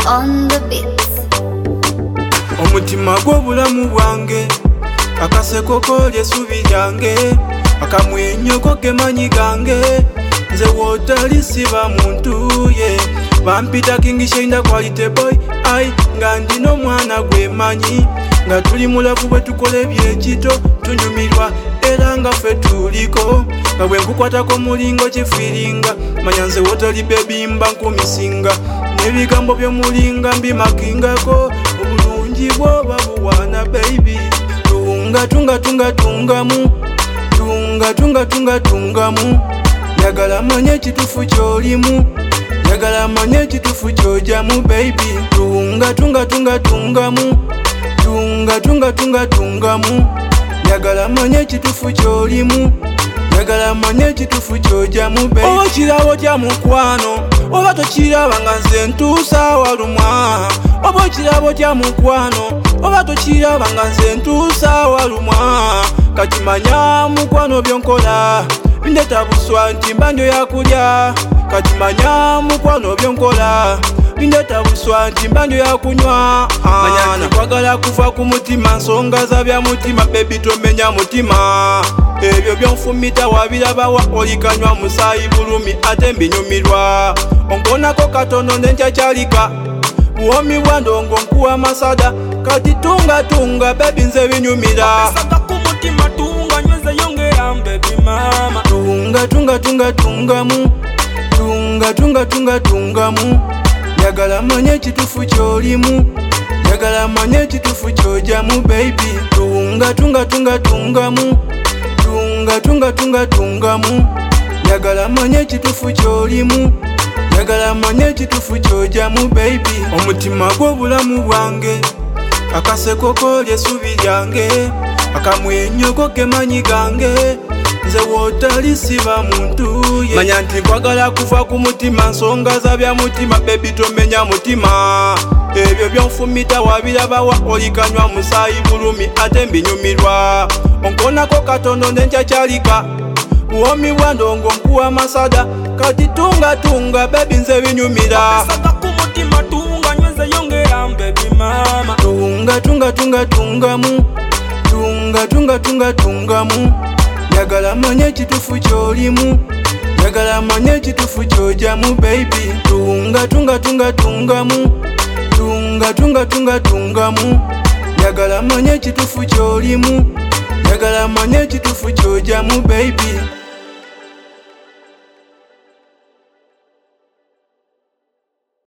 on the beats. Omutima gw'obulamu bwange akaseko kolye essuubi lyange akamwenyo gemanyi gange nze wootali siba muntu ye bampita King Shainda quality boy ai nga ndina omwana gwemanyi nga tuli mulavu bwe tukola ebyekito tunyumirwa era nga ffe tuliko nga bwe nkukwatako mulingo kifiringa manya nze wootali bebi mba nkumisinga n'ebigambo by'omulinga mbimakingako obulungi bwoba buwaana baby tungamu njagala manye ekituufu ky'olimu njagala manye ekituufu ky'ojamu baby tungamu njagala manye ekituufu ky'olimu njagala manye ekituufu ky'ojamu baby oba kirabo kya mukwano oba tokiraba nga nze ntuusa walumwa oba ekirabo kya mukwano oba tokiraba nga nze ntuusa walumwa kati manya mukwano byonkola bindeta buswa nti mba ndyo yakulya kati manya mukwano byonkola bindeta buswa nti mba ndyo yakunywa manya nti kwagala kuva ku mutima nsonga za bya mutima bebi tomenya mutima ebyo byonfumita wabirabawa olikanywa musaayi bulumi ate mbinyumirwa onkonako katono nencakyalika buwomi bwa ndongo nkuwa masada kati tunga bebi nze binyumira tungamu njagala manye ekituufu ky'olimu njagala manye ekituufu ky'ojamu baby tungamu njagala manye ekituufu ky'olimu njagala manye ekituufu ky'ojamu baby omutima gw'obulamu bwange akaseko kolye essuubi lyange akamwenyo gemanyi gange nze wootali siba muntu ye manya nti nkwagala kuva ku mutima nsonga za bya mutima bebi tomenya mutima ebyo byonfumita wabirabawa olikanywa musaayi bulumi ate mbinyumirwa onkonako katono nencakyalika buwomi bwa ndongo nkuwa masada kati tunga bebi nze binyumira tungamu njagala manye ekituufu ky'olimu njagala manye ekituufu ky'ojamu baby tungamu njagala manye ekituufu ky'olimu njagala manye ekituufu ky'ojamu baby